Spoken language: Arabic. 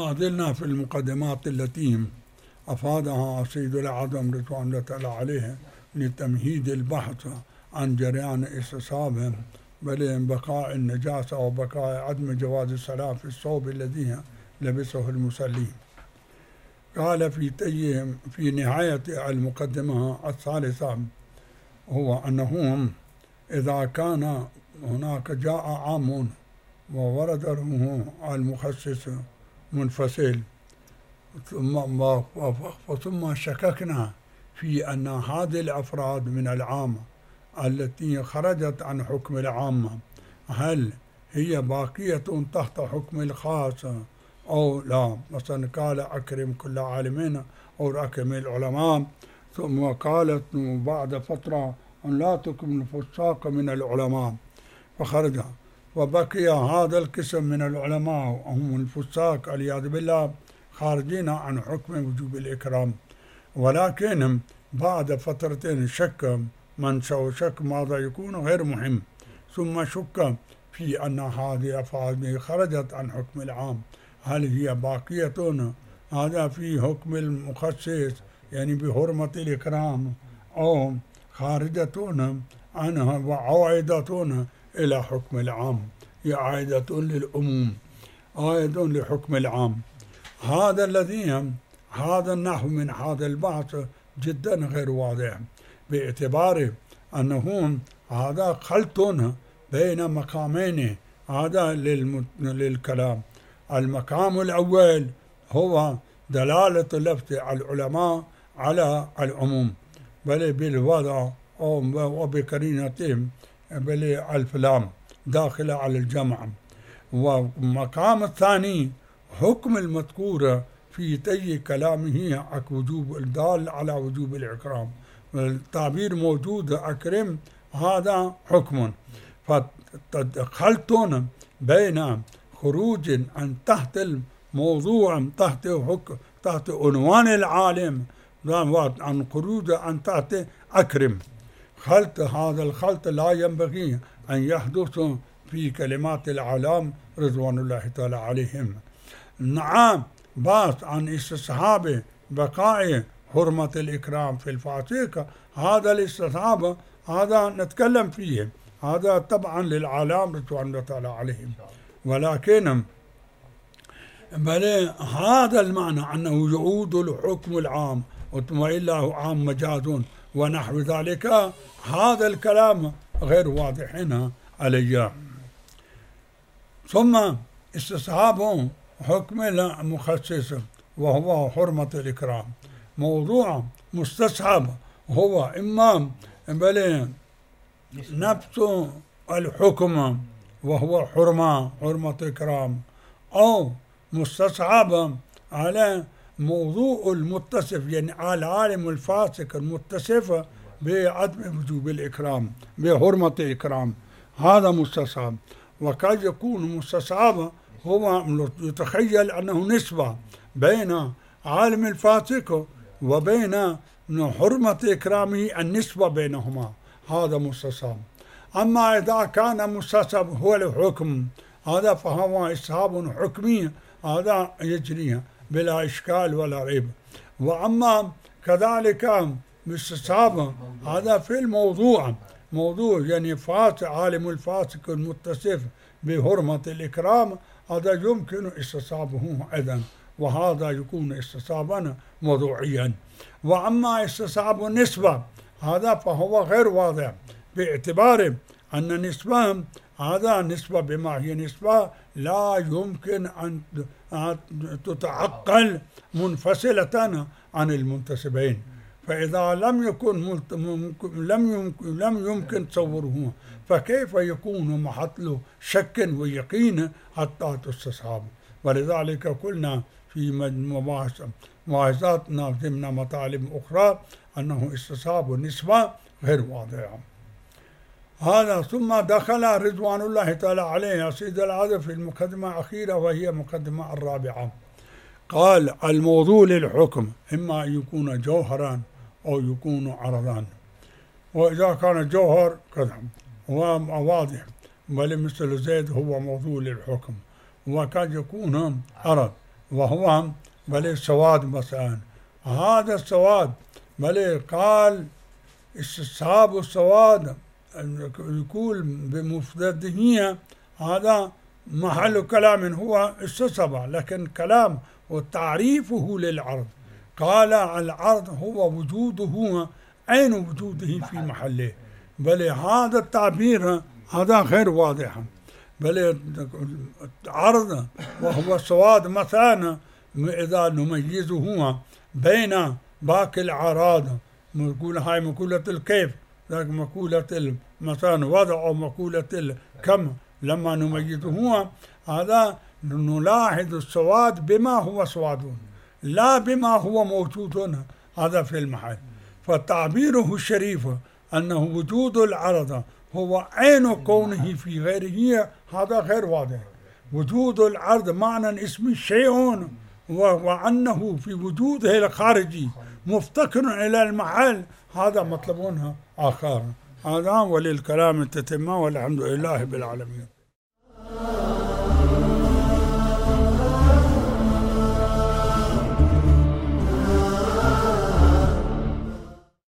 ما زلنا في المقدمات التي أفادها سيد الأعظم رضوان الله تعالى عليه لتمهيد البحث عن جريان استصحابهم بل بقاء النجاسة وبقاء عدم جواز الصلاة في الثوب الذي لبسه المصلي. قال في نهاية المقدمة الثالثة هو أنه إذا كان هناك جاء عام وورد له المخصص منفصل ثم شككنا في أن هذه الأفراد من العامة التي خرجت عن حكم العامة هل هي باقية تحت حكم الخاص أو لا. مثلا قال أكرم كل عالمين أو أكرم العلماء، ثم قالت بعد فترة أن لا تكن الفساق من العلماء فخرج، وبقي هذا القسم من العلماء هم الفساق والعياذ بالله خارجين عن حكم وجوب الإكرام، ولكن بعد فترتين شك من شك ماذا يكون غير مهم، ثم شك في أن هذه أفعال خرجت عن حكم العام هل هي باقية هذا في حكم المخصص يعني بحرمة الإكرام أو خارجة عنها وعائدة إلى حكم العام، هي عائدة للعموم عائد لحكم العام. هذا النحو من هذا البحث جدا غير واضح باعتبار أنه هذا خلط بين مقامين هذا للكلام. المقام الأول هو دلالة لفظ العلماء على العموم بل بالوضع وبقرينتهم بل الفلام داخلة على الجمع. ومقام الثاني حكم المذكور في تي كلامه وجوب الدال على وجوب الإكرام، التعبير موجود أكرم هذا حكم، فخلط بين خروج عن تحت الموضوع تحت عنوان العالم عن خروج عن تحت أكرم. هذا الخلط لا ينبغي أن يحدث في كلمات العلام رضوان الله تعالى عليهم. نعم بحث عن استصحاب بقاء حرمة الإكرام في الفاتحة، هذا الاستصحاب هذا نتكلم فيه، هذا طبعا للعلام رضوان الله تعالى عليهم، ولكن بل هذا المعنى أنه يعود الحكم العام وإلا عام مجاز ونحو ذلك، هذا الكلام غير واضح هنا علي. ثم استصحاب حكم المخصص وهو حرمة الإكرام، موضوع مستصحب هو إما بل نفس الحكم وهو حرمة إكرام، أو مستصحب على موضوع المتصف يعني على العالم الفاسق المتصف بعدم وجوب الإكرام بحرمة الإكرام، هذا مستصحب. وقد يكون مستصحب هو يتخيل أنه نسبة بين عالم الفاسق وبين حرمة إكرامه، النسبة بينهما هذا مستصحب. أما إذا كان مستصحب هو الحكم هذا فهو استصحاب حكمي، هذا يجري بلا إشكال ولا ريب. وأما كذلك استصحاب هذا في الموضوع يعني عالم الفاسق المتصف بحرمة الإكرام، هذا يمكن استصحابه أيضا، وهذا يكون استصحابا موضوعيا. وأما استصحاب النسبة هذا فهو غير واضح باعتبار أن النسبة هذا نسبة بما هي نسبة لا يمكن أن تتعقل منفصلة عن المنتسبين، فإذا لم يمكن تصوره فكيف يكون محل شك ويقين حتى تستصحب. ولذلك قلنا في مواعظاتنا ضمن مطالب أخرى أنه استصحاب النسبة غير واضح. هذا ثم دخل رضوان الله تعالى عليه سيد العظم في المقدمة الأخيرة وهي المقدمة الرابعة. قال الموضوع للحكم إما أن يكون جوهرا أو يكون عرضا، وإذا كان جوهر كذا هو واضح بل مثل زيد هو موضوع للحكم، وقد يكون عرض وهو بل سواد مثلا. هذا السواد بل قال استصحاب السواد يقول بمفردته، هذا محل كلام هو استصحب، لكن كلام وتعريفه للعرض قال العرض هو وجوده عين وجوده في محله. بل هذا التعبير هذا غير واضح. بل عرض وهو سواد مثلا إذا نميزه بين باقي الأعراض، نقول هاي مقولة الكيف، ذاك مقولة مثلا وضع أو مقولة الكم، لما نميزه هذا نلاحظ السواد بما هو سواد لا بما هو موجود هذا في المحل. فتعبيره الشريف أنه وجود العرض هو عين كونه في غيره هذا غير واضح. وجود العرض معنى اسم شيء، وأنه في وجوده الخارجي مفتقر إلى المحل هذا مطلب آخر. هذا وللكلام التتمة والحمد لله بالعالمين.